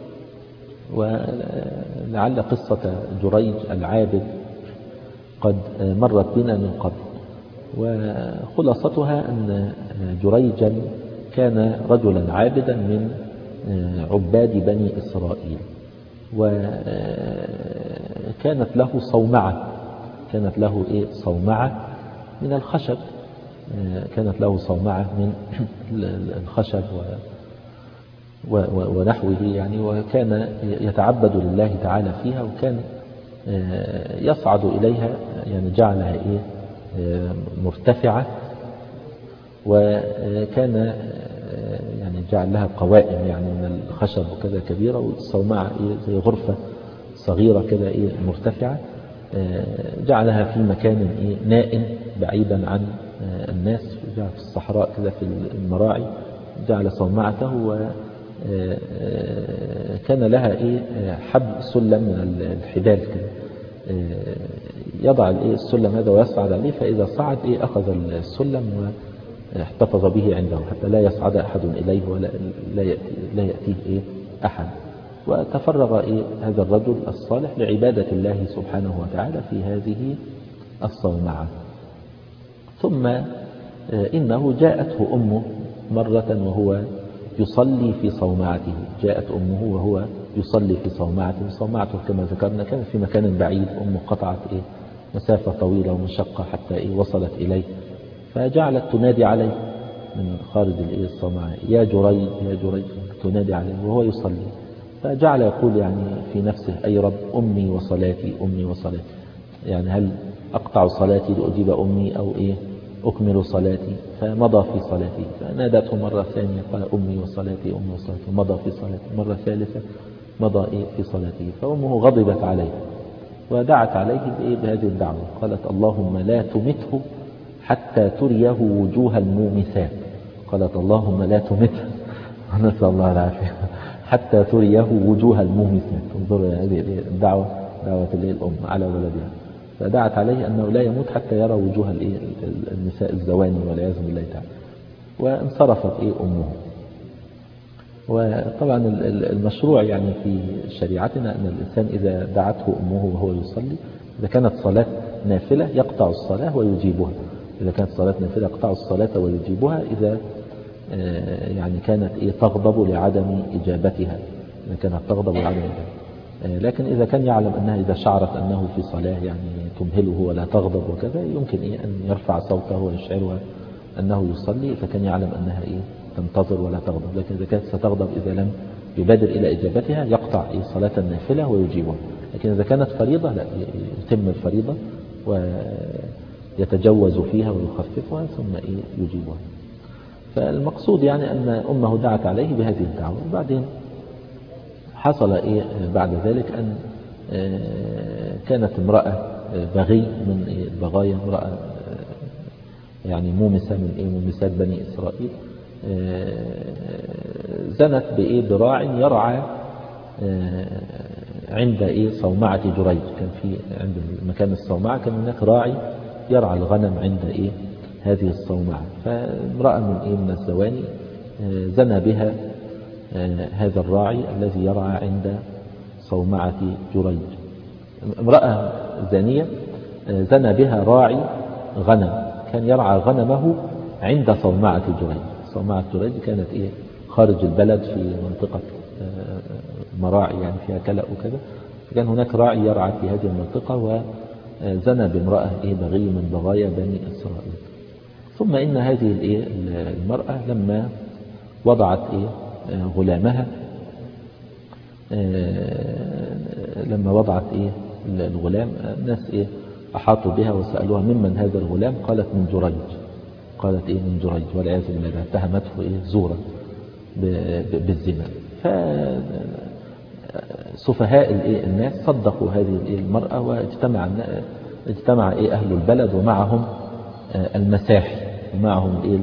ولعل قصة جريج العابد قد مرت بنا من قبل، وخلاصتها أن جريجا كان رجلا عابدا من عباد بني إسرائيل، وكانت له صومعة، كانت له صومعة من الخشب، كانت له صومعة من الخشب ونحوه يعني، وكان يتعبد لله تعالى فيها، وكان يصعد إليها يعني جعلها مرتفعة، وكان يعني جعل لها قوائم يعني من الخشب وكذا كبيرة، والصومعة زي غرفة صغيرة كده مرتفعة، جعلها في مكان نائم بعيدا عن الناس، جعل في الصحراء كده في المراعي، جعل صومعته، وكان لها حبل سلم من الحبال كده، يضع السلم هذا ويصعد عليه، فإذا صعد أخذ السلم واحتفظ به عنده حتى لا يصعد أحد إليه ولا لا يأتيه أحد. وتفرغ هذا الرجل الصالح لعبادة الله سبحانه وتعالى في هذه الصومعة. ثم إنه جاءته أمه مرة وهو يصلي في صومعته، جاءت أمه وهو يصلي في صومعته. صومعته كما ذكرنا كان في مكان بعيد، أمه قطعت مسافة طويلة ومشقة حتى وصلت إليه، فجعلت تنادي عليه من خارج الصومعة: يا جريج يا جريج، تنادي عليه وهو يصلي. فجعل يقول يعني في نفسه: أي رب، أمي وصلاتي أمي وصلاتي، يعني هل أقطع صلاتي لأجيب أمي أو أكمل صلاتي؟ فمضى في صلاته. فنادته مرة ثانية قال: أمي وصلاتي أمي وصلاتي، مضى في صلاته. مرة ثالثة مضى في صلاته. فأمه غضبت عليه ودعت عليه بهذه الدعوة، قالت: اللهم لا تمته حتى تريه وجوه المومسات. قالت: اللهم لا تمته، نسأل الله العافية، حتى تريه وجوه المومسات. انظروا هذه الدعوة، دعوة الأم على ولدها. فدعت عليه أنه لا يموت حتى يرى وجوه النساء الزواني والعياذ بالله تعالى. وانصرفت أمه. وطبعا المشروع يعني في شريعتنا أن الإنسان إذا دعته أمه وهو يصلي، إذا كانت صلاة نافلة يقطع الصلاة ويجيبها، إذا كانت صلاة نافلة يقطع الصلاة ويجيبها، إذا يعني كانت تغضب لعدم إجابتها، إذا كانت تغضب لعدم إجابتها. لكن إذا كان يعلم أنها إذا شعرت أنه في صلاة يعني تمهله ولا تغضب وكذا، يمكن أن يرفع صوته ويشعرها أنه يصلي، إذا كان يعلم أنها تنتظر ولا تغضب. لكن إذا كانت ستغضب إذا لم يبادر إلى إجابتها يقطع صلاة النافلة ويجيبها. لكن إذا كانت فريضة لا، يتم الفريضة ويتجوز فيها ويخففها ثم يجيبها. فالمقصود يعني أن أمه دعت عليه بهذه الدعوة. وبعدين حصل بعد ذلك أن كانت امرأة بغي من البغايا، امرأة يعني مومسة من مومسات بني إسرائيل، زنت براع يرعى عند صومعة جريج. كان في عند مكان الصومعة كان هناك راعي يرعى الغنم عند هذه الصومعة. فامرأة من الزواني زنى بها هذا الراعي الذي يرعى عند صومعة جريج. امرأة زانية زنى بها راعي غنم كان يرعى غنمه عند صومعة جريج. صومعة جريج كانت خارج البلد في منطقة مراعي يعني فيها كلأ وكذا، فكان هناك راعي يرعى في هذه المنطقة وزنى بامرأة بغي من بغايا بني إسرائيل. ثم إن هذه المرأة لما وضعت غلامها، لما وضعت الغلام، الناس أحاطوا بها وسألوها: ممن هذا الغلام؟ قالت: من جريج. قالت من جريج، والعياذ بالله، اتهمته زورا بالزنا. فسفهاء الناس صدقوا هذه المرأة، واجتمع أهل البلد ومعهم المساحي ومعهم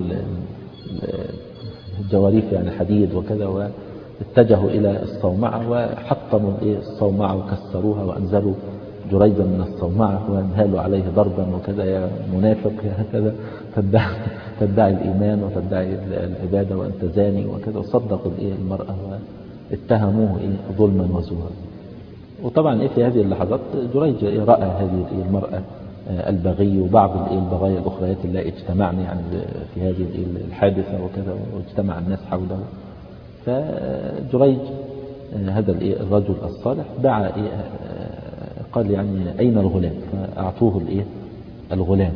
الجواريف يعني حديد وكذا، واتجهوا إلى الصومعة وحطموا الصومعة وكسروها وأنزلوا جريجا من الصومعة وانهالوا عليه ضربا وكذا: يا منافق يا كذا، تدعي الإيمان وتدعي العبادة وأنت زاني وكذا. وصدقوا المرأة واتهموه ظلما وزورا. وطبعا في هذه اللحظات جريج رأى هذه المرأة البغي وبعض البغايا الأخريات اللي اجتمعن يعني في هذه الحادثة وكذا، واجتمع الناس حوله. فجريج هذا الرجل الصالح دعا قال يعني: أين الغلام؟ فأعطوه الغلام.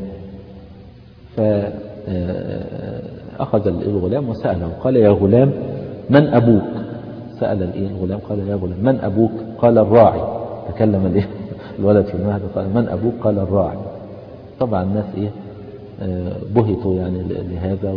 فأخذ الغلام وسأله، قال: يا غلام من أبوك؟ سأل الغلام قال: يا غلام من أبوك؟ قال: الراعي. تكلم الولد في المهد قال: من أبوك؟ قال: الراعي. طبعا الناس بهتوا يعني لهذا،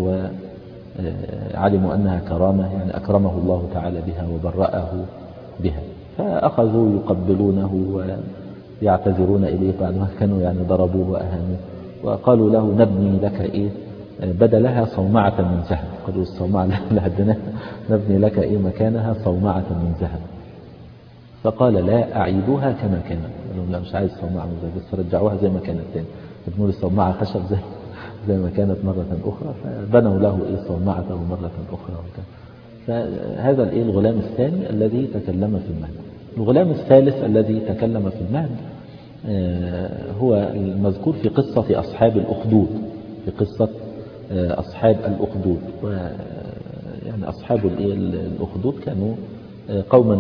وعلموا أنها كرامة يعني أكرمه الله تعالى بها وبرأه بها. فأخذوا يقبلونه ويعتذرون إليه بعد ما كانوا يعني ضربوه وأهانوه، وقالوا له نبني لك إيه بدلها صومعة من ذهب. قالوا الصومعة اللي هدناها نبني لك إيه مكانها صومعة من ذهب. فقال لا، أعيدوها كما كانت. قالوا لا، مش عايز صومعة من ذهب، بس رجعوها زي ما كانت تاني، ابنوا لي صومعة خشب زي ما كانت مرة أخرى. فبنوا له إيه صومعته مرة أخرى وكذا. فهذا الإيه الغلام الثاني الذي تكلم في المهد. الغلام الثالث الذي تكلم في المهد هو المذكور في قصة أصحاب الأخدود، في قصة أصحاب الأخدود. يعني أصحاب الأخدود كانوا قوما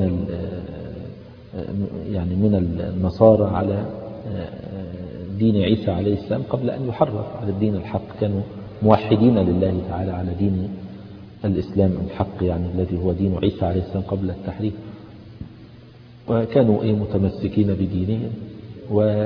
من النصارى على دين عيسى عليه السلام قبل أن يحرف على الدين الحق. كانوا موحدين لله تعالى على دين الإسلام الحق، يعني الذي هو دين عيسى عليه السلام قبل التحريف. وكانوا متمسكين بدينهم، و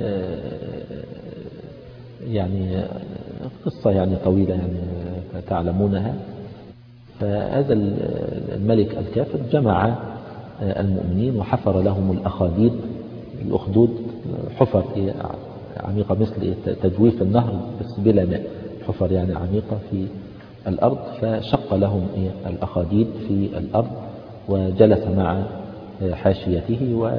يعني قصة يعني طويلة يعني تعلمونها. فهذا الملك الكافر جمع المؤمنين وحفر لهم الأخدود، حفر عميقة مثل تجويف النهر بس بلا ماء، حفر يعني عميقة في الأرض. فشق لهم الأخاديد في الأرض، وجلس مع حاشيته،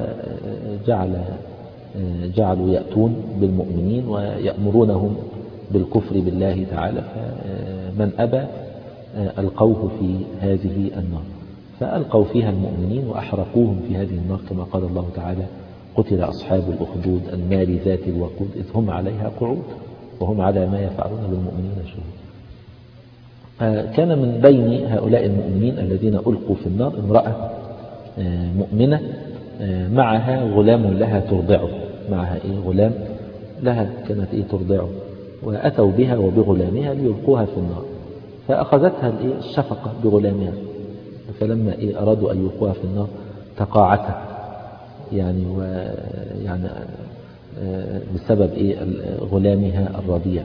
وجعلوا يأتون بالمؤمنين ويأمرونهم بالكفر بالله تعالى. فمن أبى ألقوه في هذه النار، فألقوا فيها المؤمنين وأحرقوهم في هذه النار، كما قال الله تعالى قتل أصحاب الأخدود النار ذات الوقود إذ هم عليها قعود وهم على ما يفعلون بالمؤمنين شهود. كان من بين هؤلاء المؤمنين الذين ألقوا في النار امرأة مؤمنة معها غلام لها ترضعه، معها غلام لها كانت ترضعه، وأتوا بها وبغلامها ليلقوها في النار. فأخذتها الشفقة بغلامها، فلما أرادوا أن يلقوها في النار تقاعتت يعني بسبب غلامها الرضيع،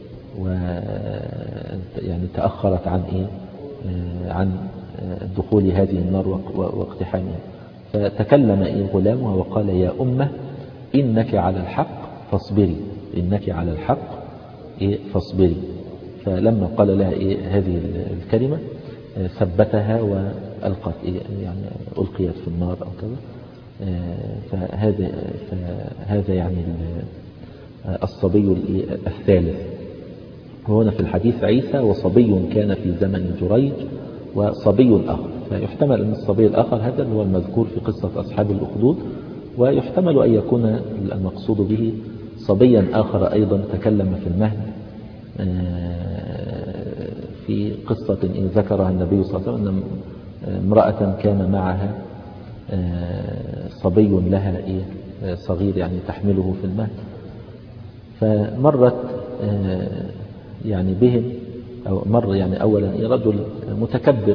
ويعني تأخرت عن دخول هذه النار واقتحامها. فتكلم غلامها وقال يا أمه إنك على الحق فاصبري، إنك على الحق فاصبري. فلما قال لها هذه الكلمة ثبتها وألقت يعني ألقيت في النار أو كذا. فهذا يعني الصبي الثالث. وهنا في الحديث عيسى وصبي كان في زمن جريج وصبي آخر، فيحتمل أن الصبي الآخر هذا هو المذكور في قصة أصحاب الأخدود، ويحتمل أن يكون المقصود به صبيا آخر أيضا تكلم في المهد في قصة ذكرها النبي صلى الله عليه وسلم، أن امرأة كان معها صبي لها صغير يعني تحمله في المهد. فمرت يعني بهم أو مر يعني أولا رجل متكبر،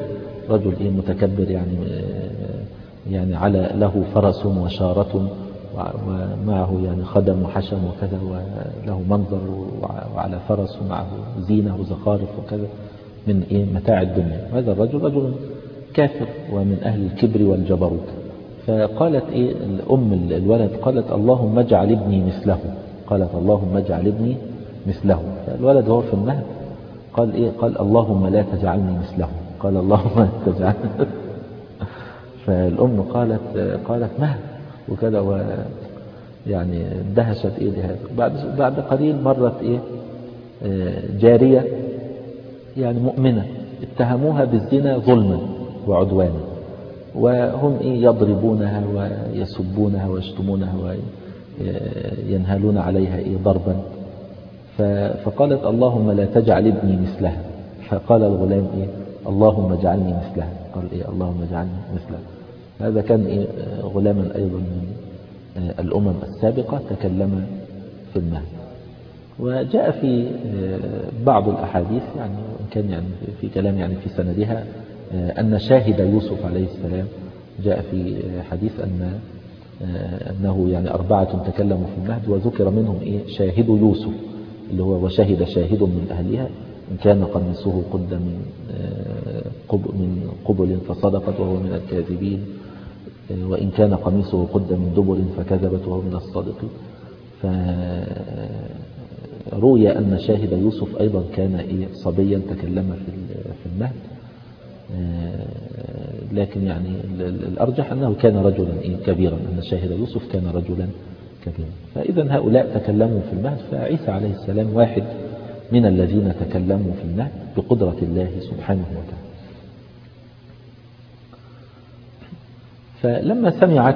يعني على له فرس وشارة ومعه يعني خدم وحشم وكذا، وله منظر وعلى فرس ومعه زينة وزخارف وكذا من متاع الدنيا. هذا الرجل رجل كافر ومن أهل الكبر والجبروت. فقالت الأم الولد قالت اللهم اجعل ابني مثله، قالت اللهم اجعل ابني مثله. فالولد هو في المهد قال اللهم لا تجعلني مثله، قال اللهم لا تجعلني. فالأم قالت مهد وكذا، يعني اندهشت لهذا. بعد قليل مرت جارية يعني مؤمنة اتهموها بالزنا ظلما وعدوانا، وهم يضربونها ويسبونها ويشتمونها وينهلون عليها ضربا. فقالت اللهم لا تجعل ابني مثلها. فقال الغلام اللهم اجعلني مثلها، قال اللهم اجعلني مثلها. هذا كان غلاما أيضا من الأمم السابقة تكلم في المهد. وجاء في بعض الأحاديث يعني وإن كان يعني في كلام يعني في سندها أن شاهد يوسف عليه السلام، جاء في حديث أنه يعني 4 تكلموا في المهد، وذكر منهم شاهد يوسف اللي هو وشهد شاهد من أهلها إن كان قميصه قد من قبل فصدقت وهو من الكاذبين. وإن كان قميصه قد من دبر فكذبت وهو من الصادقين. فروي أن شاهد يوسف أيضا كان صبيا تكلم في المهد، لكن يعني الأرجح أنه كان رجلا كبيرا، أن شاهد يوسف كان رجلا كبيرا. فإذا هؤلاء تكلموا في المهد، فعيسى عليه السلام واحد من الذين تكلموا في المهد بقدرة الله سبحانه وتعالى. فلما سمعت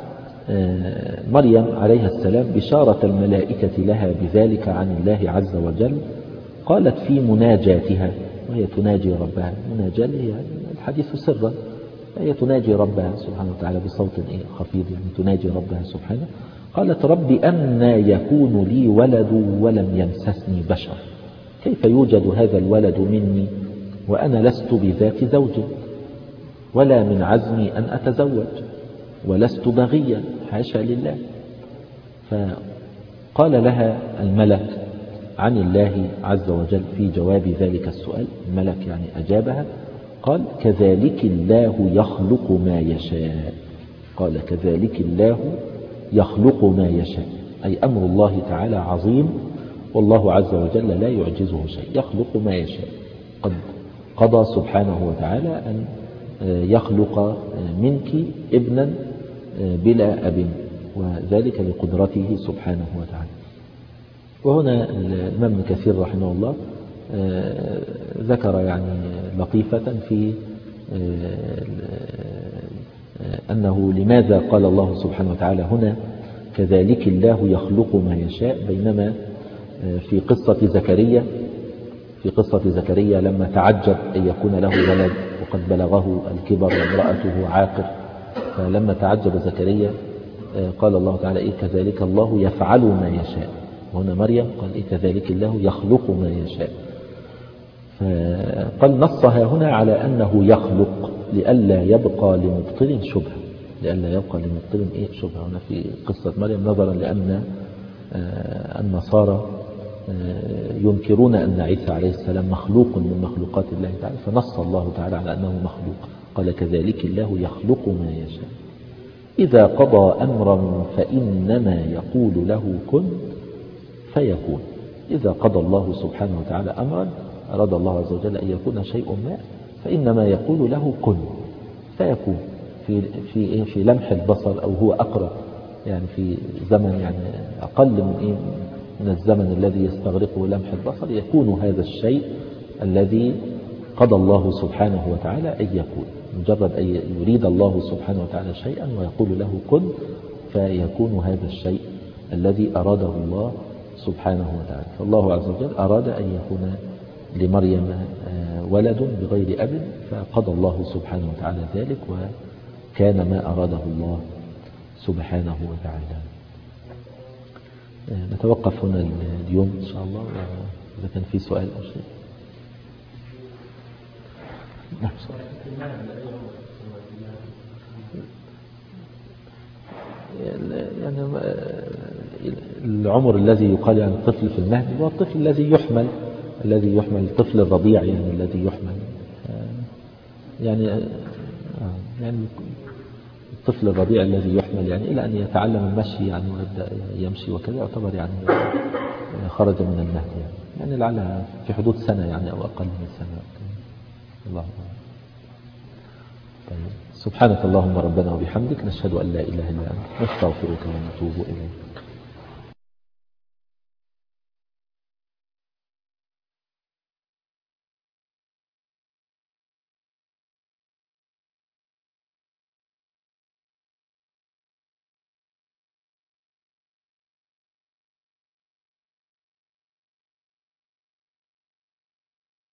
مريم عليها السلام بشارة الملائكة لها بذلك عن الله عز وجل، قالت في مناجاتها وهي تناجي ربها، مناجاة هي الحديث سرا، هي تناجي ربها سبحانه وتعالى بصوت خفيض، يعني تناجي ربها سبحانه. قالت رب أنى يكون لي ولد ولم يمسسني بشر، كيف يوجد هذا الولد مني وأنا لست بذات زوج ولا من عزمي أن أتزوج ولست بغيا، حاشا لله. فقال لها الملك عن الله عز وجل في جواب ذلك السؤال، الملك يعني أجابها، قال كذلك الله يخلق ما يشاء. قال كذلك الله يخلق ما يشاء، أي أمر الله تعالى عظيم، والله عز وجل لا يعجزه شيء، يخلق ما يشاء. قد قضى سبحانه وتعالى أن يخلق منك ابنا بلا أب، وذلك لقدرته سبحانه وتعالى. وهنا الإمام ابن كثير رحمه الله ذكر يعني لطيفة في أنه لماذا قال الله سبحانه وتعالى هنا كذلك الله يخلق ما يشاء، بينما في قصة زكريا لما تعجب أن يكون له ولد وقد بلغه الكبر وامرأته عاقر، فلما تعجب زكريا قال الله تعالى كذلك الله يفعل ما يشاء. وهنا مريم قال كذلك الله يخلق ما يشاء. فقال نصها هنا على أنه يخلق لئلا يبقى لمبطل شبهة، شبهة هنا في قصة مريم، نظرا لأن النصارى ينكرون أن عيسى عليه السلام مخلوق من مخلوقات الله تعالى، فنص الله تعالى على أنه مخلوق، قال كذلك الله يخلق ما يشاء. إذا قضى أمرا فإنما يقول له كن فيكون. إذا قضى الله سبحانه وتعالى أمرا، أراد الله عز وجل أن يكون شيء ما، فإنما يقول له كن فيكون. في لمح البصر، أو هو أقرب يعني في زمن يعني أقل من الزمن الذي يستغرقه لمح البصر، يكون هذا الشيء الذي قضى الله سبحانه وتعالى أن يكون. مجرد أن يريد الله سبحانه وتعالى شيئا ويقول له كن فيكون هذا الشيء الذي أراده الله سبحانه وتعالى. فالله عز وجل أراد أن يكون لمريم ولد بغير أب، فقضى الله سبحانه وتعالى ذلك، وكان ما أراده الله سبحانه وتعالى. نتوقف هنا اليوم إن شاء الله، إذا كان في سؤال أو شيء. نعم. يعني العمر الذي يقال عن الطفل في المهد هو الطفل الذي يحمل الطفل الرضيع، يعني الذي يحمل يعني الطفل الرضيع الذي يحمل يعني إلى أن يتعلم المشي يعني ويبدأ يمشي وكذا، يعتبر يعني خرج من المهد يعني لعلها في حدود سنة يعني أو أقل من سنة. الله أكبر. طيب، سبحانك اللهم ربنا وبحمدك، نشهد أن لا إله إلا أنت، نستغفرك ونتوب إليك.